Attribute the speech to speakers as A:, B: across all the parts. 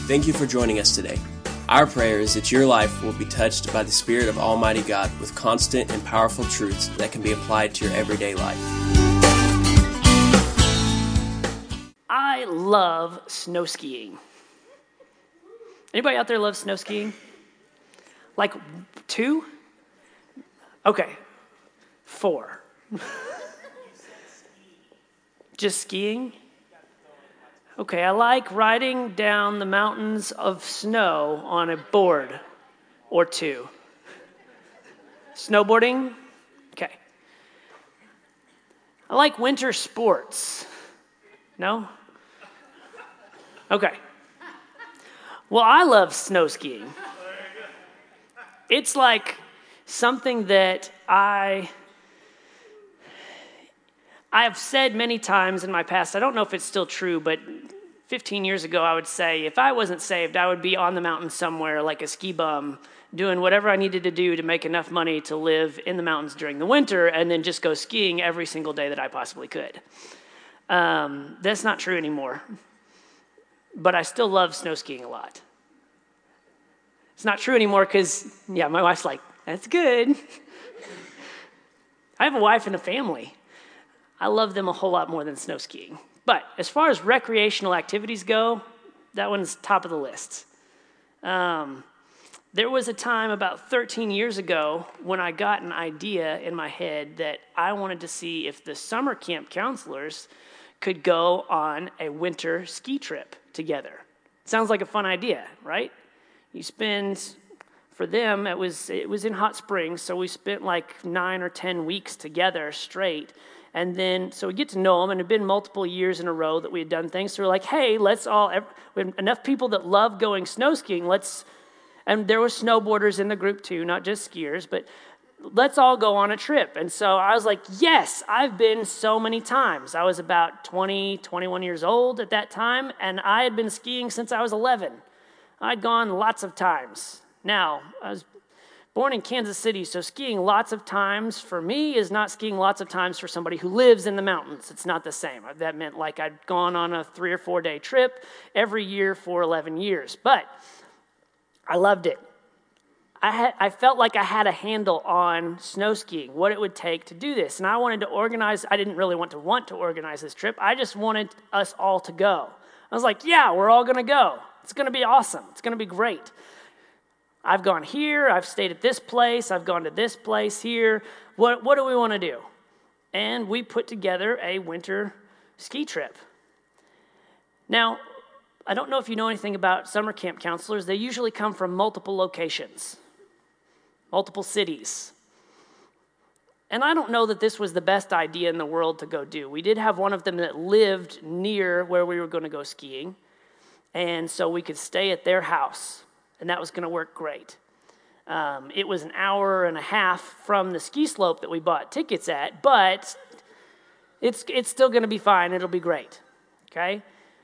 A: Thank you for joining us today. Our prayer is that your life will be touched by the Spirit of Almighty God with constant and powerful truths that can be applied to your everyday life.
B: I love snow skiing. Anybody out there love snow skiing? Like 2? Okay, 4. Just skiing? Okay, I like riding down the mountains of snow on a board or 2. Snowboarding? Okay. I like winter sports. No? Okay. Well, I love snow skiing. It's like something that I have said many times in my past. I don't know if it's still true, but 15 years ago, I would say if I wasn't saved, I would be on the mountain somewhere like a ski bum, doing whatever I needed to do to make enough money to live in the mountains during the winter and then just go skiing every single day that I possibly could. That's not true anymore, but I still love snow skiing a lot. It's not true anymore because, my wife's like, that's good. I have a wife and a family. I love them a whole lot more than snow skiing. But as far as recreational activities go, that one's top of the list. There was a time about 13 years ago when I got an idea in my head that I wanted to see if the summer camp counselors could go on a winter ski trip together. Sounds like a fun idea, right? You spend, for them, it was in Hot Springs, so we spent like 9 or 10 weeks together straight. And then, so we get to know them, and it had been multiple years in a row that we had done things. So we're like, hey, we have enough people that love going snow skiing, and there were snowboarders in the group too, not just skiers, but let's all go on a trip. And so I was like, yes, I've been so many times. I was about 20, 21 years old at that time, and I had been skiing since I was 11. I'd gone lots of times. Now, I was born in Kansas City, so skiing lots of times for me is not skiing lots of times for somebody who lives in the mountains. It's not the same. That meant like I'd gone on a 3 or 4 day trip every year for 11 years. But I loved it. I felt like I had a handle on snow skiing, what it would take to do this. And I wanted to organize. I didn't really want to organize this trip. I just wanted us all to go. I was like, yeah, we're all going to go. It's going to be awesome. It's going to be great. I've gone here. I've stayed at this place. I've gone to this place here. What do we want to do? And we put together a winter ski trip. Now, I don't know if you know anything about summer camp counselors. They usually come from multiple locations, multiple cities. And I don't know that this was the best idea in the world to go do. We did have one of them that lived near where we were going to go skiing, and so we could stay at their house, and that was going to work great. It was an hour and a half from the ski slope that we bought tickets at, but it's still going to be fine. It'll be great, okay?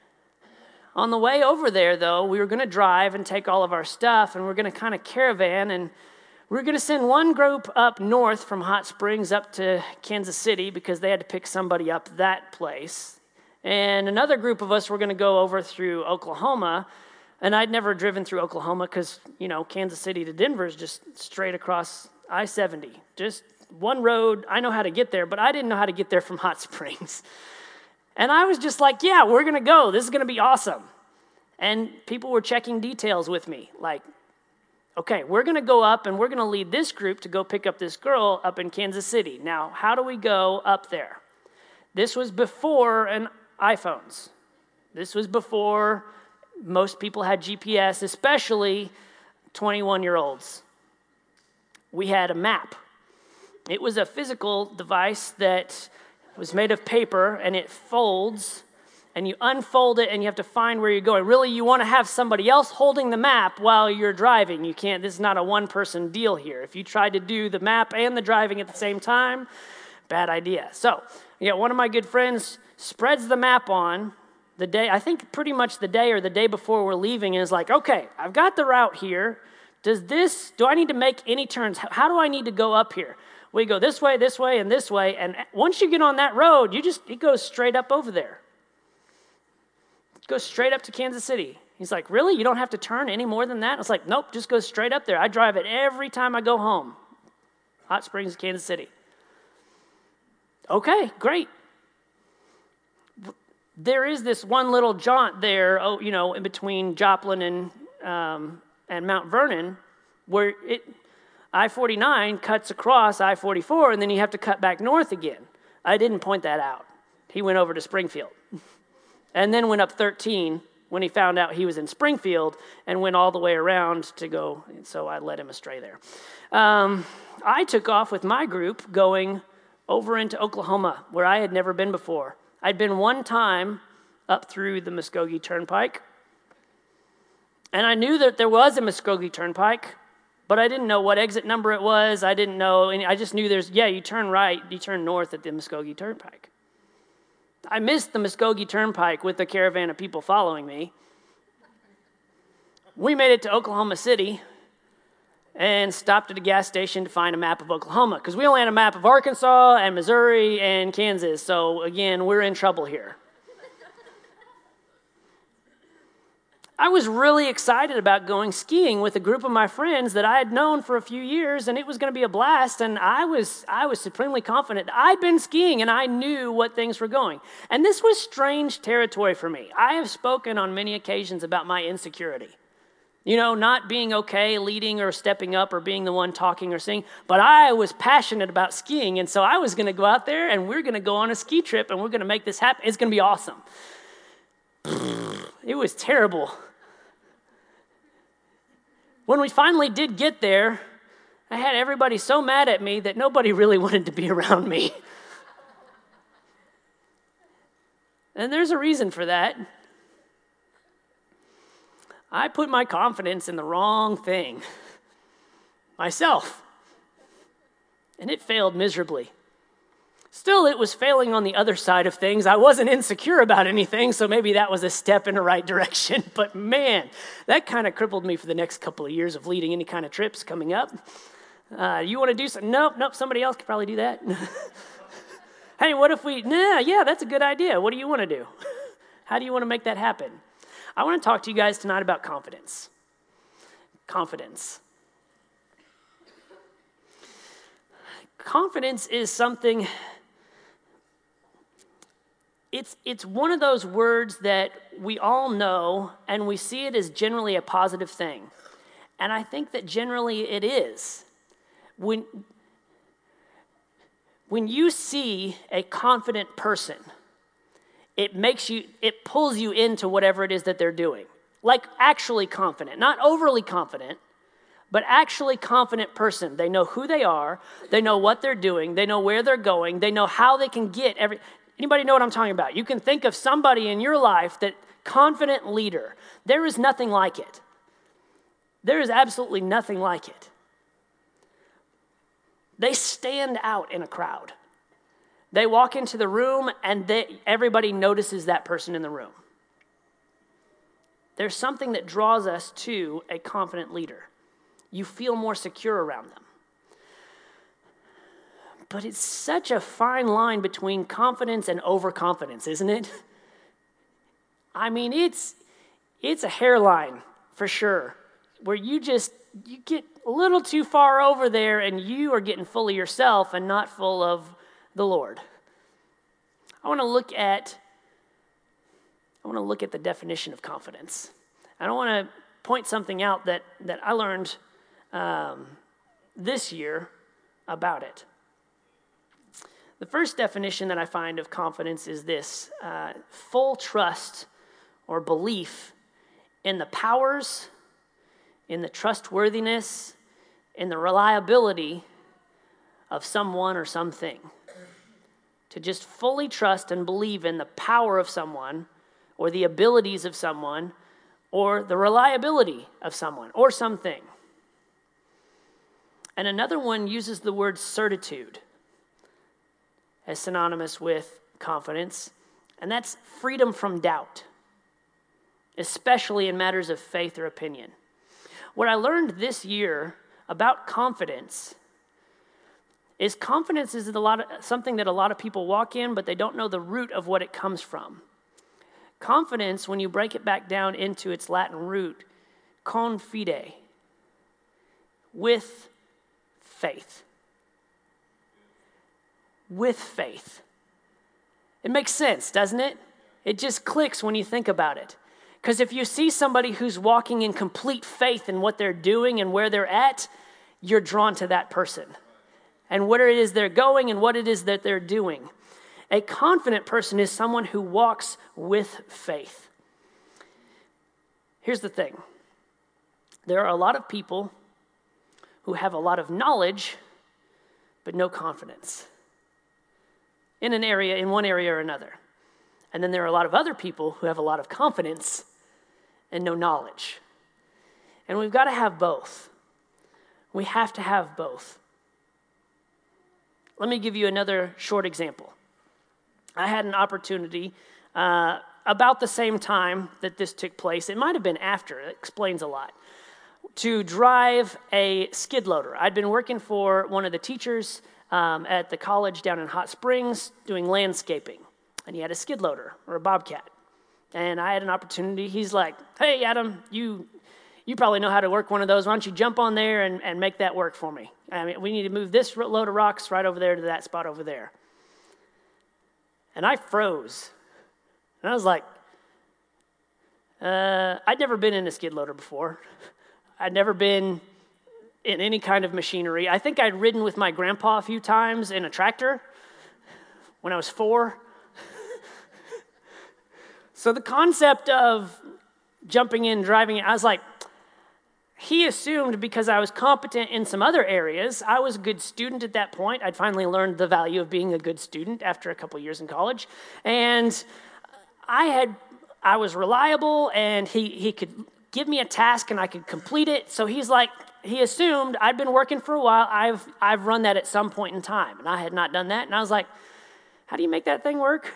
B: On the way over there, though, we were going to drive and take all of our stuff, and we're going to kind of caravan, and we're going to send one group up north from Hot Springs up to Kansas City because they had to pick somebody up that place. And another group of us were going to go over through Oklahoma. And I'd never driven through Oklahoma because, Kansas City to Denver is just straight across I-70. Just one road. I know how to get there, but I didn't know how to get there from Hot Springs. And I was just like, yeah, we're going to go. This is going to be awesome. And people were checking details with me, like, okay, we're going to go up and we're going to lead this group to go pick up this girl up in Kansas City. Now, how do we go up there? This was before iPhones. This was before most people had GPS, especially 21-year-olds. We had a map. It was a physical device that was made of paper, and it folds, and you unfold it, and you have to find where you're going. Really, you want to have somebody else holding the map while you're driving. You can't, this is not a one-person deal here. If you try to do the map and the driving at the same time, bad idea. So, one of my good friends spreads the map on the day, I think pretty much the day or the day before we're leaving, and is like, okay, I've got the route here. Do I need to make any turns? How do I need to go up here? We go this way, and this way, and once you get on that road, it goes straight up over there. Go straight up to Kansas City. He's like, really? You don't have to turn any more than that? I was like, nope, just go straight up there. I drive it every time I go home. Hot Springs, Kansas City. Okay, great. There is this one little jaunt there, in between Joplin and Mount Vernon, where I-49 cuts across I-44, and then you have to cut back north again. I didn't point that out. He went over to Springfield, and then went up 13 when he found out he was in Springfield, and went all the way around to go, so I led him astray there. I took off with my group going over into Oklahoma, where I had never been before. I'd been one time up through the Muskogee Turnpike, and I knew that there was a Muskogee Turnpike, but I didn't know what exit number it was. I didn't know, and I just knew you turn right, you turn north at the Muskogee Turnpike. I missed the Muskogee Turnpike with a caravan of people following me. We made it to Oklahoma City and stopped at a gas station to find a map of Oklahoma, because we only had a map of Arkansas and Missouri and Kansas, so again, we're in trouble here. I was really excited about going skiing with a group of my friends that I had known for a few years, and it was going to be a blast, and I was supremely confident. I'd been skiing, and I knew what things were going. And this was strange territory for me. I have spoken on many occasions about my insecurity. Not being okay leading or stepping up or being the one talking or singing, but I was passionate about skiing, and so I was going to go out there, and we're going to go on a ski trip, and we're going to make this happen. It's going to be awesome. It was terrible. When we finally did get there, I had everybody so mad at me that nobody really wanted to be around me. And there's a reason for that. I put my confidence in the wrong thing, myself, and it failed miserably. Still, it was failing on the other side of things. I wasn't insecure about anything, so maybe that was a step in the right direction. But man, that kind of crippled me for the next couple of years of leading any kind of trips coming up. You want to do something? Nope, somebody else could probably do that. Hey, what if yeah, that's a good idea. What do you want to do? How do you want to make that happen? I want to talk to you guys tonight about confidence. Confidence. Confidence is something... It's one of those words that we all know, and we see it as generally a positive thing. And I think that generally it is. When you see a confident person, it pulls you into whatever it is that they're doing. Like actually confident, not overly confident, but actually confident person. They know who they are, they know what they're doing, they know where they're going, they know how they can get Anybody know what I'm talking about? You can think of somebody in your life, that confident leader. There is nothing like it. There is absolutely nothing like it. They stand out in a crowd. They walk into the room and everybody notices that person in the room. There's something that draws us to a confident leader. You feel more secure around them. But it's such a fine line between confidence and overconfidence, isn't it? I mean, it's a hairline for sure, where you get a little too far over there and you are getting full of yourself and not full of the Lord. I want to look at the definition of confidence. I want to point something out that I learned this year about it. The first definition that I find of confidence is this: full trust or belief in the powers, in the trustworthiness, in the reliability of someone or something. To just fully trust and believe in the power of someone, or the abilities of someone, or the reliability of someone or something. And another one uses the word certitude as synonymous with confidence, and that's freedom from doubt, especially in matters of faith or opinion. What I learned this year about confidence is something that a lot of people walk in, but they don't know the root of what it comes from. Confidence, when you break it back down into its Latin root, confide, with faith. With faith. It makes sense, doesn't it? It just clicks when you think about it. Because if you see somebody who's walking in complete faith in what they're doing and where they're at, you're drawn to that person and where it is they're going and what it is that they're doing. A confident person is someone who walks with faith. Here's the thing. There are a lot of people who have a lot of knowledge, but no confidence in one area or another. And then there are a lot of other people who have a lot of confidence and no knowledge. And we've got to have both. We have to have both. Let me give you another short example. I had an opportunity about the same time that this took place. It might have been after. It explains a lot. To drive a skid loader. I'd been working for one of the teachers at the college down in Hot Springs doing landscaping. And he had a skid loader or a Bobcat. And I had an opportunity. He's like, hey, Adam, you probably know how to work one of those. Why don't you jump on there and make that work for me? I mean, we need to move this load of rocks right over there to that spot over there. And I froze. And I was like, I'd never been in a skid loader before. I'd never been in any kind of machinery. I think I'd ridden with my grandpa a few times in a tractor when I was 4. So the concept of jumping in, driving it, I was like, he assumed because I was competent in some other areas, I was a good student at that point. I'd finally learned the value of being a good student after a couple years in college. And I was reliable, and he could give me a task and I could complete it. So he assumed I'd been working for a while. I've run that at some point in time, and I had not done that. And I was like, how do you make that thing work?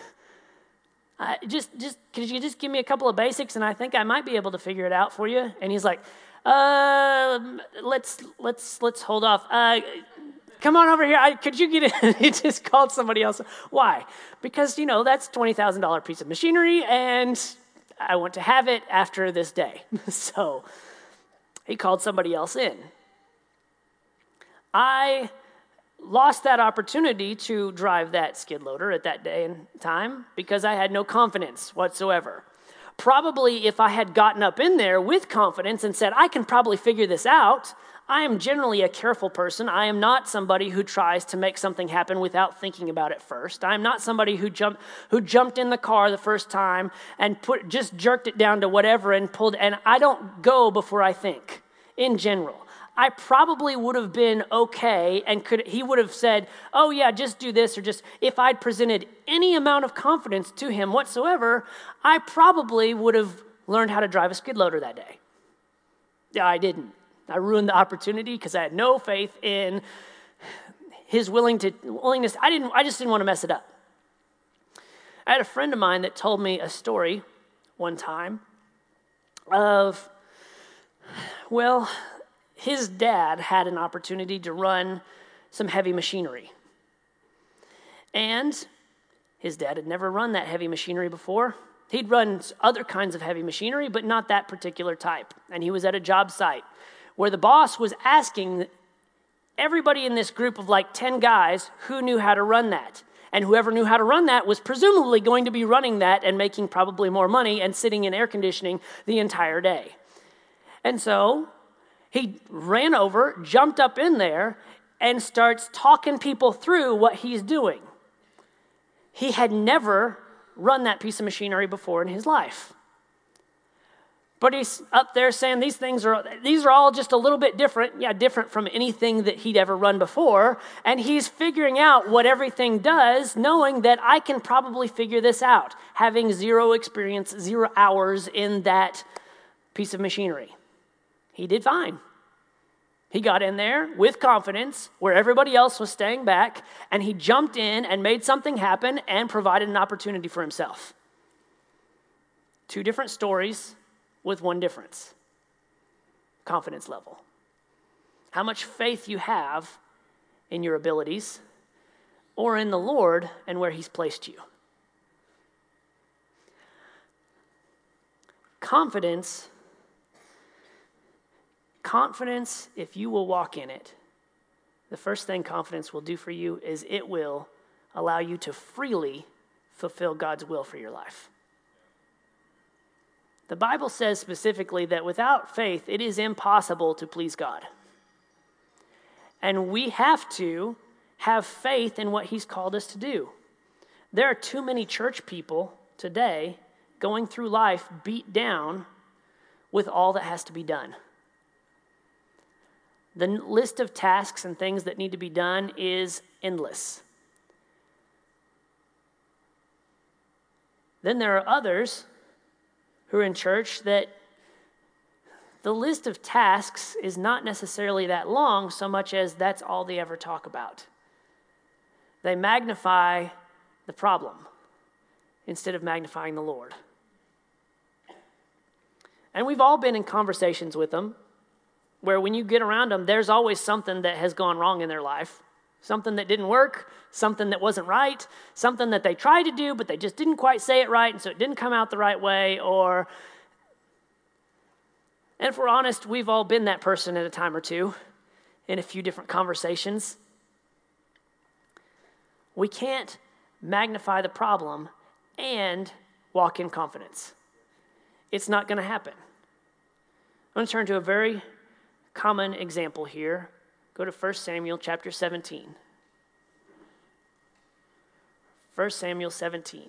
B: Could you just give me a couple of basics, and I think I might be able to figure it out for you? And he's like, let's hold off. Come on over here. Could you get in? He just called somebody else. Why? Because, that's $20,000 piece of machinery, and I want to have it after this day. So he called somebody else in. I lost that opportunity to drive that skid loader at that day and time because I had no confidence whatsoever. Probably if I had gotten up in there with confidence and said, I can probably figure this out, I am generally a careful person. I am not somebody who tries to make something happen without thinking about it first. I am not somebody who jumped in the car the first time and just jerked it down to whatever and pulled, and I don't go before I think, in general. I probably would have been okay, and he would have said, oh yeah, just do this, or just, if I'd presented any amount of confidence to him whatsoever, I probably would have learned how to drive a skid loader that day. Yeah, I didn't. I ruined the opportunity because I had no faith in his willingness. I just didn't want to mess it up. I had a friend of mine that told me a story one time of, his dad had an opportunity to run some heavy machinery. And his dad had never run that heavy machinery before. He'd run other kinds of heavy machinery, but not that particular type. And he was at a job site where the boss was asking everybody in this group of 10 guys who knew how to run that. And whoever knew how to run that was presumably going to be running that and making probably more money and sitting in air conditioning the entire day. And so he ran over, jumped up in there, and starts talking people through what he's doing. He had never run that piece of machinery before in his life. But he's up there saying these are all just a little bit different. Yeah, different from anything that he'd ever run before. And he's figuring out what everything does, knowing that I can probably figure this out, having zero experience, 0 hours in that piece of machinery. He did fine. He got in there with confidence where everybody else was staying back, and he jumped in and made something happen and provided an opportunity for himself. 2 different stories with one difference: confidence level. How much faith you have in your abilities or in the Lord and where he's placed you. confidence, if you will walk in it, the first thing confidence will do for you is it will allow you to freely fulfill God's will for your life. The Bible says specifically that without faith, it is impossible to please God. And we have to have faith in what he's called us to do. There are too many church people today going through life beat down with all that has to be done. The list of tasks and things that need to be done is endless. Then there are others who are in church that the list of tasks is not necessarily that long so much as that's all they ever talk about. They magnify the problem instead of magnifying the Lord. And we've all been in conversations with them where when you get around them, there's always something that has gone wrong in their life. Something that didn't work, something that wasn't right, something that they tried to do, but they just didn't quite say it right, and so it didn't come out the right way. And if we're honest, we've all been that person at a time or two in a few different conversations. We can't magnify the problem and walk in confidence. It's not going to happen. I'm going to turn to a very common example here. Go to 1 Samuel chapter 17. 1 Samuel 17.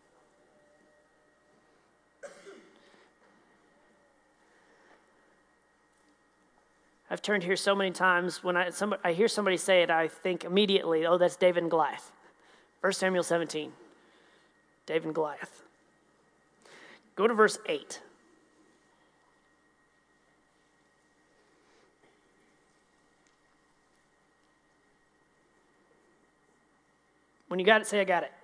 B: I've turned here so many times. When I hear somebody say it, I think immediately, oh, that's David and Goliath. 1 Samuel 17. David and Goliath. Go to verse 8. When you got it, say, I got it.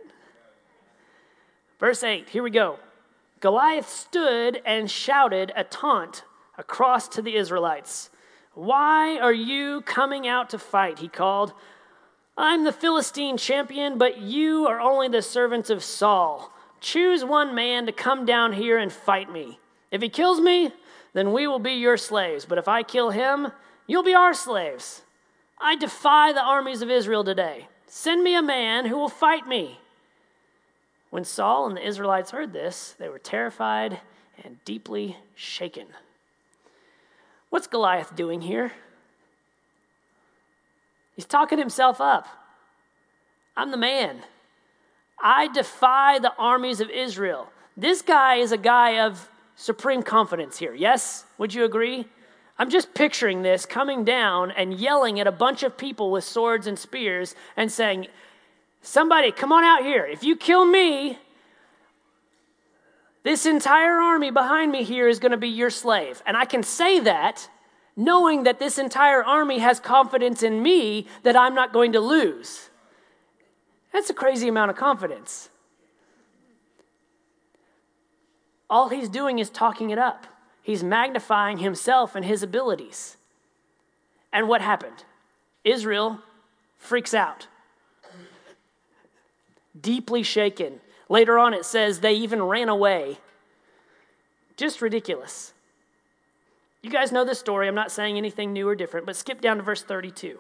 B: Verse 8, here we go. Goliath stood and shouted a taunt across to the Israelites. Why are you coming out to fight? He called. I'm the Philistine champion, but you are only the servants of Saul. Choose one man to come down here and fight me. If he kills me, then we will be your slaves. But if I kill him, you'll be our slaves. I defy the armies of Israel today. Send me a man who will fight me. When Saul and the Israelites heard this, they were terrified and deeply shaken. What's Goliath doing here? He's talking himself up. I'm the man. I defy the armies of Israel. This guy is a guy of supreme confidence here. Yes? Would you agree? I'm just picturing this coming down and yelling at a bunch of people with swords and spears and saying, somebody, come on out here. If you kill me, this entire army behind me here is going to be your slave. And I can say that knowing that this entire army has confidence in me that I'm not going to lose. That's a crazy amount of confidence. All he's doing is talking it up. He's magnifying himself and his abilities. And what happened? Israel freaks out. Deeply shaken. Later on it says they even ran away. Just ridiculous. You guys know this story. I'm not saying anything new or different, but skip down to verse 32.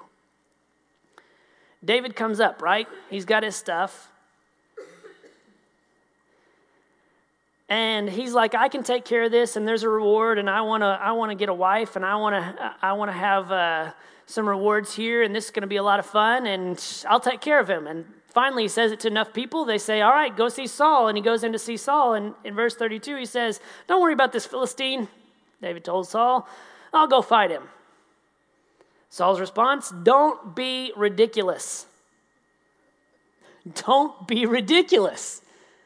B: David comes up, right? He's got his stuff. And he's like, I can take care of this, and there's a reward, and I want to get a wife, and I want to have some rewards here, and this is going to be a lot of fun, and I'll take care of him. And finally, he says it to enough people. They say, all right, go see Saul. And he goes in to see Saul, and in verse 32, he says, don't worry about this Philistine. David told Saul, I'll go fight him. Saul's response, don't be ridiculous. Don't be ridiculous.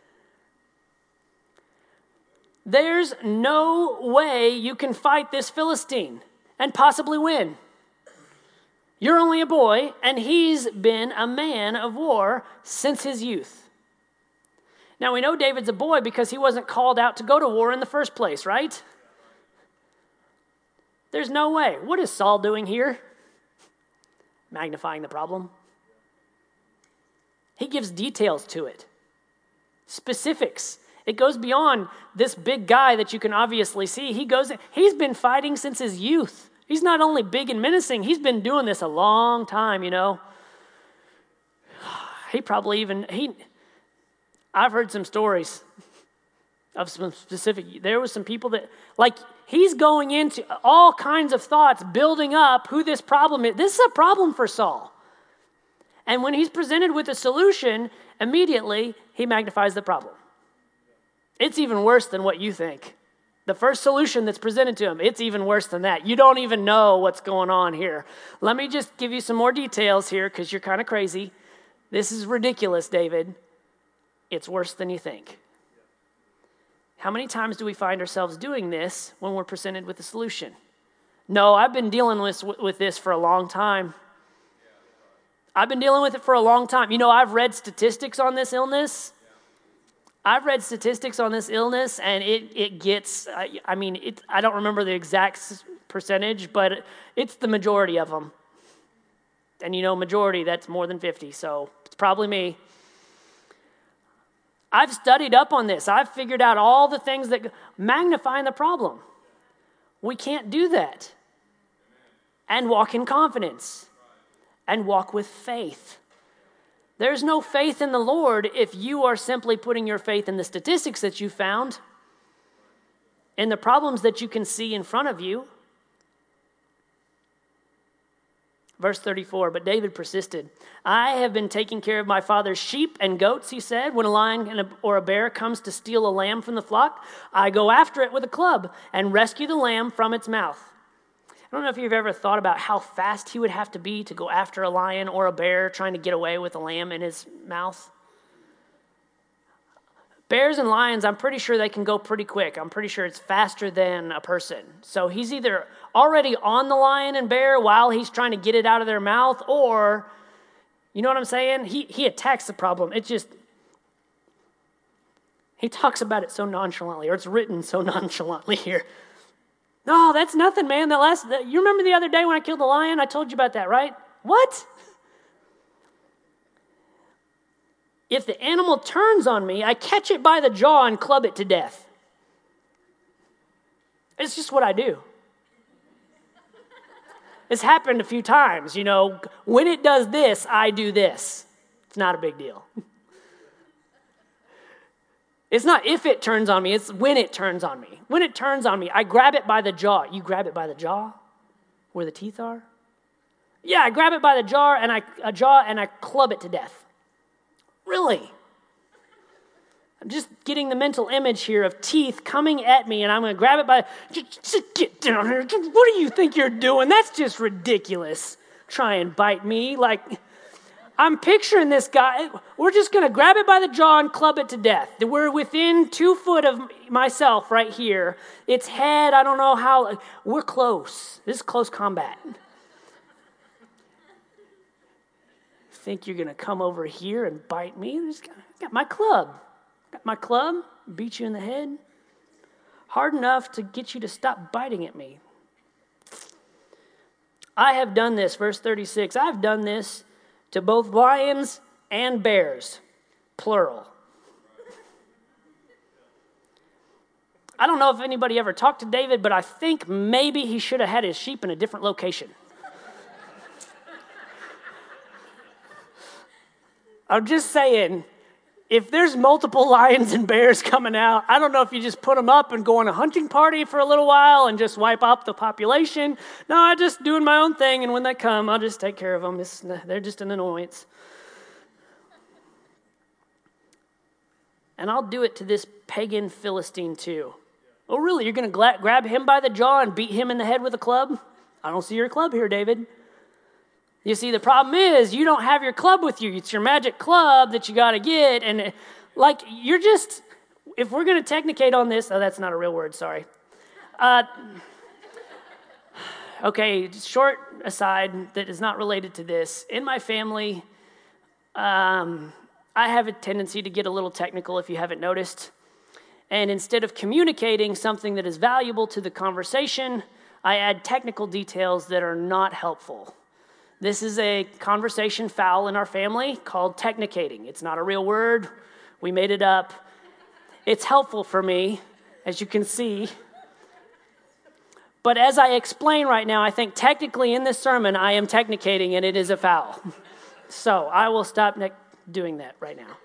B: There's no way you can fight this Philistine and possibly win. You're only a boy, and he's been a man of war since his youth. Now, we know David's a boy because he wasn't called out to go to war in the first place, right? There's no way. What is Saul doing here? Magnifying the problem. He gives details to it, specifics. It goes beyond this big guy that you can obviously see. He's been fighting since his youth. He's not only big and menacing, he's been doing this a long time, you know. I've heard some stories of some specific, there was some people that, like, he's going into all kinds of thoughts, building up who this problem is. This is a problem for Saul. And when he's presented with a solution, immediately he magnifies the problem. It's even worse than what you think. The first solution that's presented to him, it's even worse than that. You don't even know what's going on here. Let me just give you some more details here because you're kind of crazy. This is ridiculous, David. It's worse than you think. How many times do we find ourselves doing this when we're presented with a solution? No, I've been dealing with this for a long time. I've been dealing with it for a long time. You know, I've read statistics on this illness. And it gets, I don't remember the exact percentage, but it's the majority of them. And you know, majority, that's more than 50, so it's probably me. I've studied up on this. I've figured out all the things that magnify the problem. We can't do that. And walk in confidence. And walk with faith. There's no faith in the Lord if you are simply putting your faith in the statistics that you found, in the problems that you can see in front of you. Verse 34, but David persisted. I have been taking care of my father's sheep and goats, he said. When a lion or a bear comes to steal a lamb from the flock, I go after it with a club and rescue the lamb from its mouth. I don't know if you've ever thought about how fast he would have to be to go after a lion or a bear trying to get away with a lamb in his mouth. Bears and lions, I'm pretty sure they can go pretty quick. I'm pretty sure it's faster than a person. So he's either already on the lion and bear while he's trying to get it out of their mouth, or, you know what I'm saying? He attacks the problem. He talks about it so nonchalantly, or it's written so nonchalantly here. No, that's nothing, man. You remember the other day when I killed the lion? I told you about that, right? What? If the animal turns on me, I catch it by the jaw and club it to death. It's just what I do. It's happened a few times, you know. When it does this, I do this. It's not a big deal. It's not if it turns on me, it's when it turns on me. When it turns on me, I grab it by the jaw. You grab it by the jaw? Where the teeth are? Yeah, I grab it by the jaw and I club it to death. Really? I'm just getting the mental image here of teeth coming at me, and I'm going to grab it by, just get down here. What do you think you're doing? That's just ridiculous. Try and bite me. Like, I'm picturing this guy. We're just going to grab it by the jaw and club it to death. We're within 2 foot of myself right here. Its head, I don't know how. We're close. This is close combat. Think you're going to come over here and bite me? I got my club. Beat you in the head. Hard enough to get you to stop biting at me. I have done this, verse 36. I've done this to both lions and bears, plural. I don't know if anybody ever talked to David, but I think maybe he should have had his sheep in a different location. I'm just saying, if there's multiple lions and bears coming out, I don't know if you just put them up and go on a hunting party for a little while and just wipe out the population. No, I'm just doing my own thing, and when they come, I'll just take care of them. They're just an annoyance. And I'll do it to this pagan Philistine too. Oh, really? You're going to grab him by the jaw and beat him in the head with a club? I don't see your club here, David. You see, the problem is you don't have your club with you. It's your magic club that you got to get. And like, you're just, if we're going to technicate on this, oh, that's not a real word, sorry. Okay, short aside that is not related to this. In my family, I have a tendency to get a little technical if you haven't noticed. And instead of communicating something that is valuable to the conversation, I add technical details that are not helpful. This is a conversation foul in our family called technicating. It's not a real word. We made it up. It's helpful for me, as you can see. But as I explain right now, I think technically in this sermon, I am technicating and it is a foul. So I will stop doing that right now.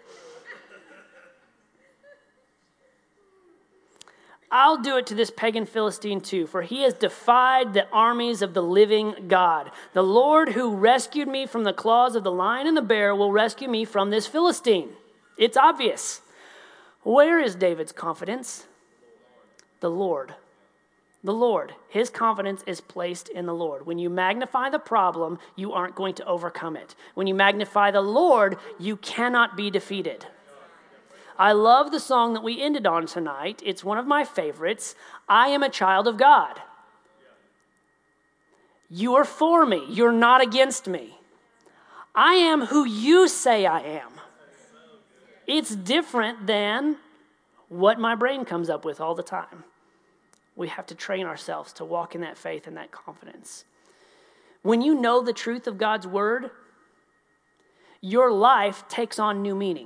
B: I'll do it to this pagan Philistine too, for he has defied the armies of the living God. The Lord who rescued me from the claws of the lion and the bear will rescue me from this Philistine. It's obvious. Where is David's confidence? The Lord. The Lord. His confidence is placed in the Lord. When you magnify the problem, you aren't going to overcome it. When you magnify the Lord, you cannot be defeated. I love the song that we ended on tonight. It's one of my favorites. I am a child of God. You are for me. You're not against me. I am who you say I am. It's different than what my brain comes up with all the time. We have to train ourselves to walk in that faith and that confidence. When you know the truth of God's word, your life takes on new meaning.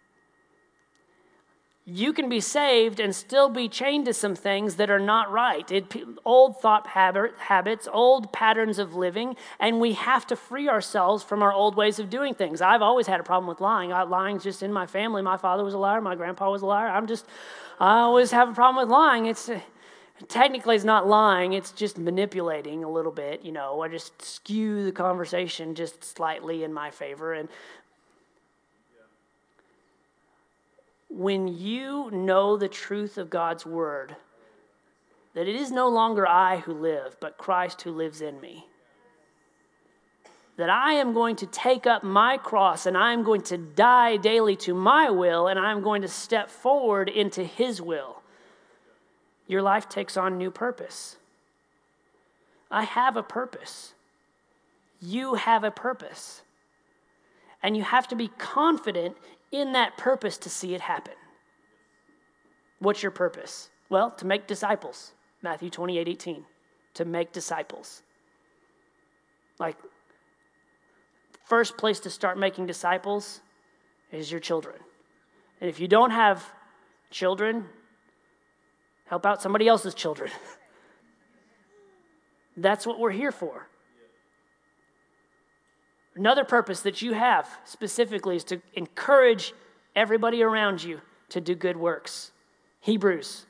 B: You can be saved and still be chained to some things that are not right. Old thought habits, old patterns of living, and we have to free ourselves from our old ways of doing things. I've always had a problem with lying. Lying's just in my family. My father was a liar. My grandpa was a liar. I always have a problem with lying. Technically, it's not lying. It's just manipulating a little bit. I just skew the conversation just slightly in my favor. And when you know the truth of God's word, that it is no longer I who live, but Christ who lives in me, that I am going to take up my cross and I am going to die daily to my will and I am going to step forward into his will, your life takes on new purpose. I have a purpose. You have a purpose. And you have to be confident in that purpose to see it happen. What's your purpose? Well, to make disciples. Matthew 28:18. To make disciples. First place to start making disciples is your children. And if you don't have children, help out somebody else's children. That's what we're here for. Another purpose that you have specifically is to encourage everybody around you to do good works. Hebrews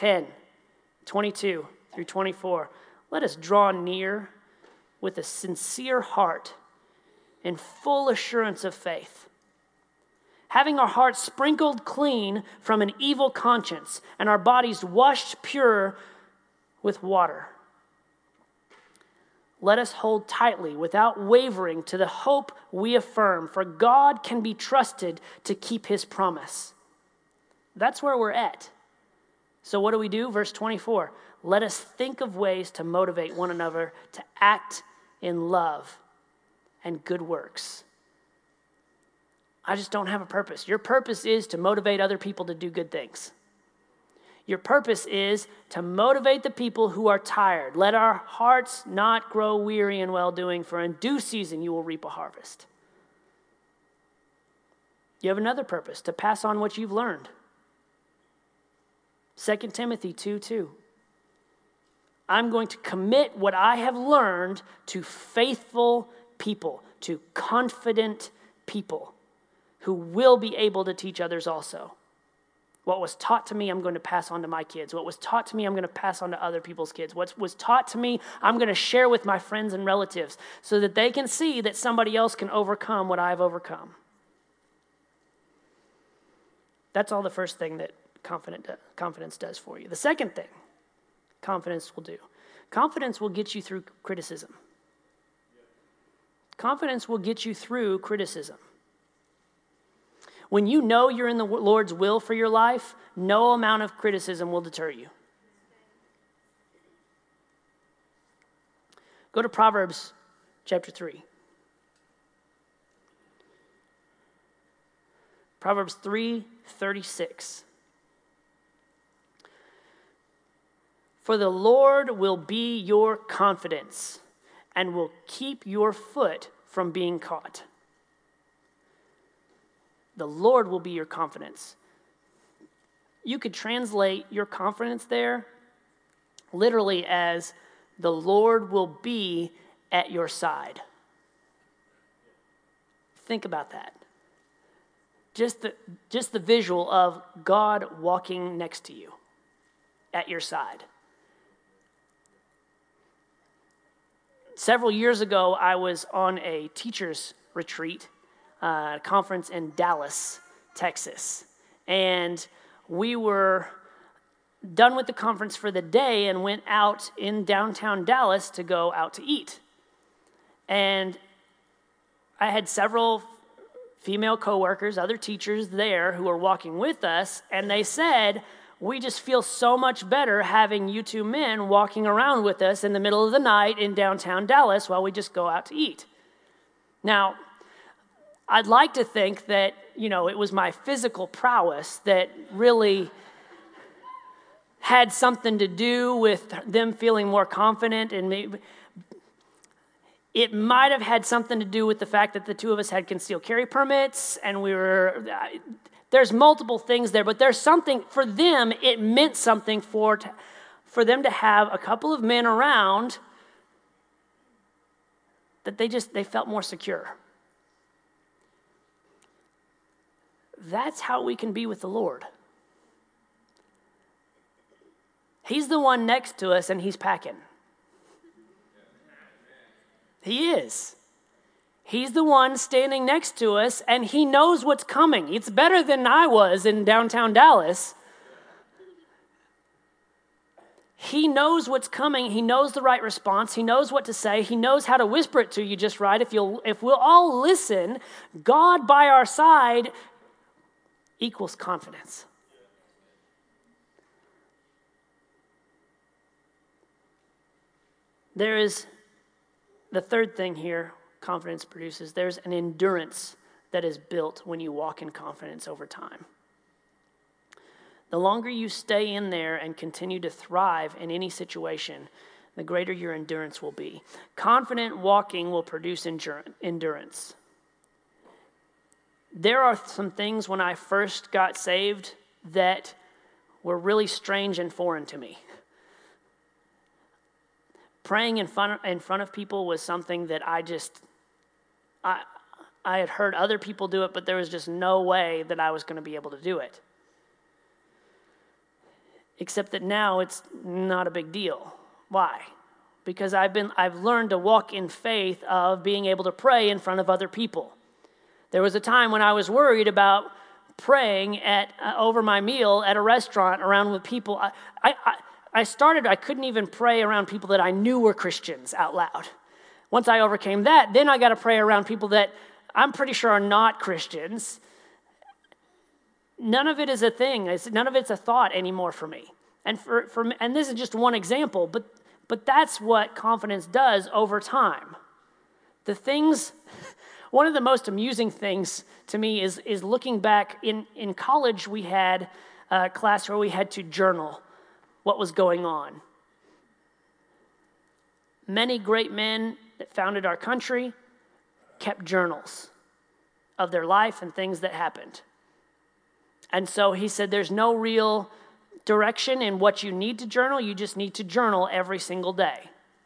B: 10:22 through 24. Let us draw near with a sincere heart and full assurance of faith, having our hearts sprinkled clean from an evil conscience and our bodies washed pure with water. Let us hold tightly without wavering to the hope we affirm, for God can be trusted to keep his promise. That's where we're at. So what do? Verse 24. Let us think of ways to motivate one another to act in love and good works. I just don't have a purpose. Your purpose is to motivate other people to do good things. Your purpose is to motivate the people who are tired. Let our hearts not grow weary in well-doing, for in due season you will reap a harvest. You have another purpose, to pass on what you've learned. 2 Timothy 2:2. I'm going to commit what I have learned to faithful people, to confident people who will be able to teach others also. What was taught to me, I'm going to pass on to my kids. What was taught to me, I'm going to pass on to other people's kids. What was taught to me, I'm going to share with my friends and relatives so that they can see that somebody else can overcome what I've overcome. That's all the first thing that confidence does for you. The second thing confidence will do. Confidence will get you through criticism. Confidence will get you through criticism. When you know you're in the Lord's will for your life, no amount of criticism will deter you. Go to Proverbs chapter 3. Proverbs 3:36. For the Lord will be your confidence and will keep your foot from being caught. The Lord will be your confidence. You could translate your confidence there literally as the Lord will be at your side. Think about that. Just the visual of God walking next to you at your side. Several years ago, I was on a teacher's retreat, conference in Dallas, Texas. And we were done with the conference for the day and went out in downtown Dallas to go out to eat. And I had several female coworkers, other teachers there who were walking with us, and they said, we just feel so much better having you two men walking around with us in the middle of the night in downtown Dallas while we just go out to eat. Now, I'd like to think that, it was my physical prowess that really had something to do with them feeling more confident in me. It might have had something to do with the fact that the two of us had concealed carry permits, and there's multiple things there, but there's something, for them, it meant something for them to have a couple of men around that they felt more secure. That's how we can be with the Lord. He's the one next to us, and he's packing. He is. He's the one standing next to us, and he knows what's coming. It's better than I was in downtown Dallas. He knows what's coming. He knows the right response. He knows what to say. He knows how to whisper it to you just right. If we'll all listen, God by our side equals confidence. There is the third thing here confidence produces. There's an endurance that is built when you walk in confidence over time. The longer you stay in there and continue to thrive in any situation, the greater your endurance will be. Confident walking will produce endurance. There are some things when I first got saved that were really strange and foreign to me. Praying in front of people was something that I had heard other people do it, but there was just no way that I was going to be able to do it. Except that now it's not a big deal. Why? Because I've learned to walk in faith of being able to pray in front of other people. There was a time when I was worried about praying over my meal at a restaurant around with people. I couldn't even pray around people that I knew were Christians out loud. Once I overcame that, then I got to pray around people that I'm pretty sure are not Christians. None of it is a thing. None of it's a thought anymore for me. And and this is just one example, but that's what confidence does over time. One of the most amusing things to me is looking back. In college, we had a class where we had to journal what was going on. Many great men that founded our country kept journals of their life and things that happened. And so he said there's no real direction in what you need to journal. You just need to journal every single day.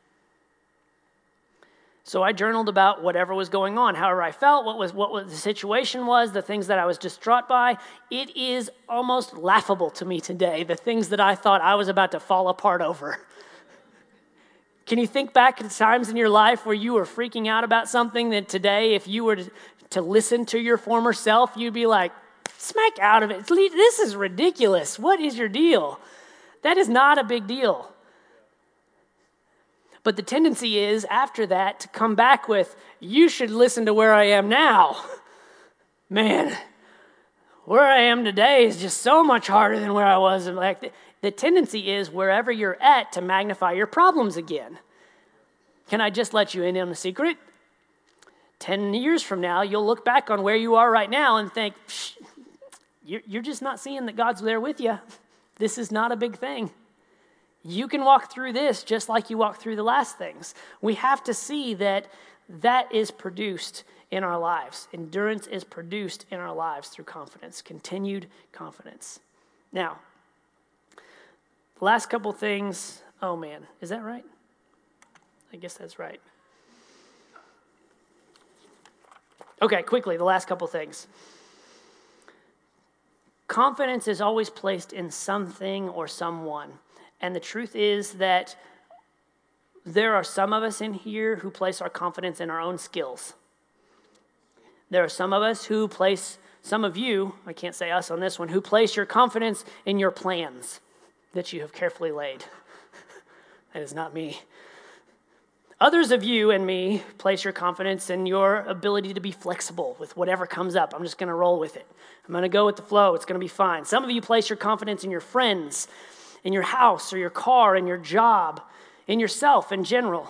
B: So I journaled about whatever was going on, however I felt, what the situation was, the things that I was distraught by. It is almost laughable to me today, the things that I thought I was about to fall apart over. Can you think back to times in your life where you were freaking out about something that today, if you were to listen to your former self, you'd be like, smack out of it. This is ridiculous. What is your deal? That is not a big deal. But the tendency is, after that, to come back with, you should listen to where I am now. Man, where I am today is just so much harder than where I was. Like the tendency is, wherever you're at, to magnify your problems again. Can I just let you in on a secret? 10 years from now, you'll look back on where you are right now and think, you're just not seeing that God's there with you. This is not a big thing. You can walk through this just like you walked through the last things. We have to see that is produced in our lives. Endurance is produced in our lives through confidence, continued confidence. Now, the last couple things, oh man, is that right? I guess that's right. Okay, quickly, the last couple things. Confidence is always placed in something or someone. And the truth is that there are some of us in here who place our confidence in our own skills. There are some of us who place, some of you, I can't say us on this one, who place your confidence in your plans that you have carefully laid. That is not me. Others of you and me place your confidence in your ability to be flexible with whatever comes up. I'm just going to roll with it. I'm going to go with the flow. It's going to be fine. Some of you place your confidence in your friends, in your house or your car, in your job, in yourself in general.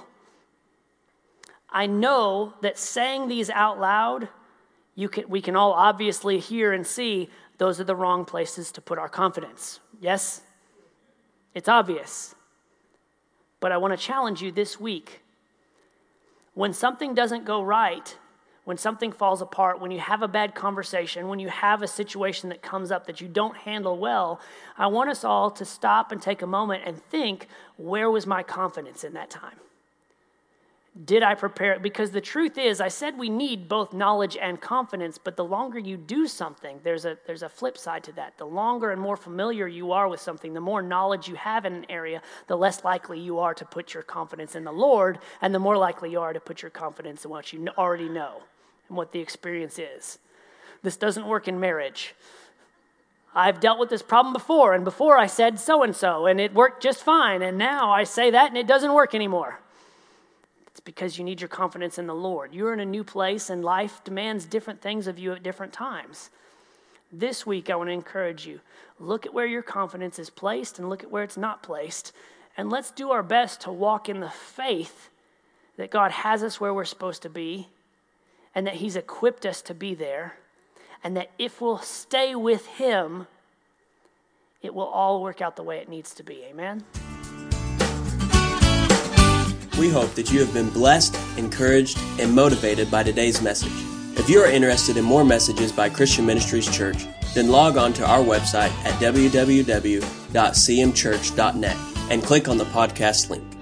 B: I know that saying these out loud, we can all obviously hear and see those are the wrong places to put our confidence. Yes? It's obvious. But I want to challenge you this week. When something doesn't go right, when something falls apart, when you have a bad conversation, when you have a situation that comes up that you don't handle well, I want us all to stop and take a moment and think, where was my confidence in that time? Did I prepare it? Because the truth is, I said we need both knowledge and confidence, but the longer you do something, there's a flip side to that. The longer and more familiar you are with something, the more knowledge you have in an area, the less likely you are to put your confidence in the Lord, and the more likely you are to put your confidence in what you already know and what the experience is. This doesn't work in marriage. I've dealt with this problem before, and before I said so-and-so, and it worked just fine, and now I say that, and it doesn't work anymore. It's because you need your confidence in the Lord. You're in a new place, and life demands different things of you at different times. This week, I want to encourage you. Look at where your confidence is placed and look at where it's not placed. And let's do our best to walk in the faith that God has us where we're supposed to be and that he's equipped us to be there. And that if we'll stay with him, it will all work out the way it needs to be. Amen?
A: We hope that you have been blessed, encouraged, and motivated by today's message. If you are interested in more messages by Christian Ministries Church, then log on to our website at www.cmchurch.net and click on the podcast link.